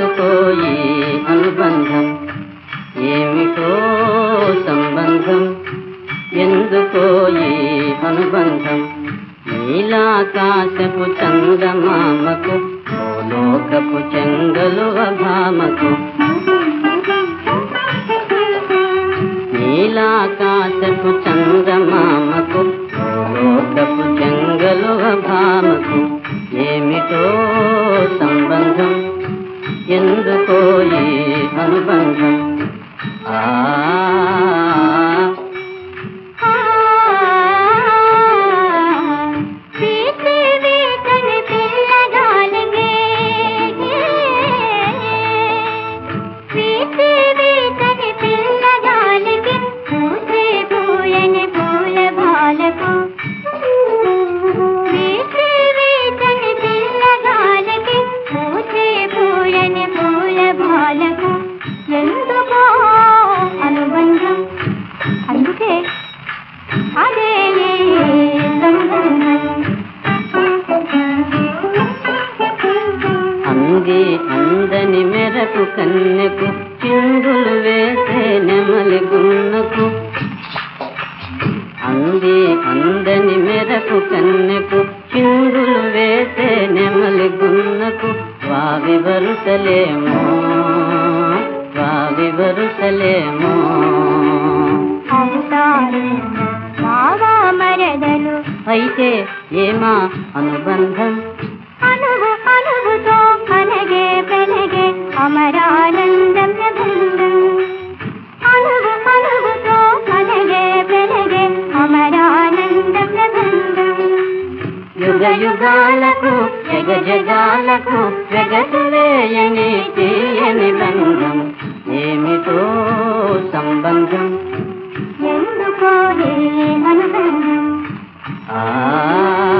ఎందుకో ఈ అనుబంధం ఏమిటో సంబంధం ఎందుకో ఈ అనుబంధం నీలాకాశపు చందమామకు భూలోకపు చెంగలువ భామకు నీలాకాశపు చందమామకు భూలోకపు చెంగలువ భామకు ఏమిటో సంబంధం ఎందుకో ఈ అనుబంధం అందుకే అదే అంది అందని మెరకు కన్నెకు చిందులు వేసే నెమలి గున్నకు అంది అందని మెరకు కన్నెకు చిందులు వేసే నెమలి గున్నకు వావి వరుసలేమో వావి వరుసలేమో బాగా మరదలు అయితే ఏమా అనుబంధం అనువు అనువుతో అనగే పెనగే అమరానందం బృందం అనువు అనువుతో అనగే పెనగే అమరానందం బృందం యుగ యుగాలకు జగ జగాలకు జగతులేయని తీయని బంధం ఏమిటో సంబంధం ఎందుకో అనుబంధం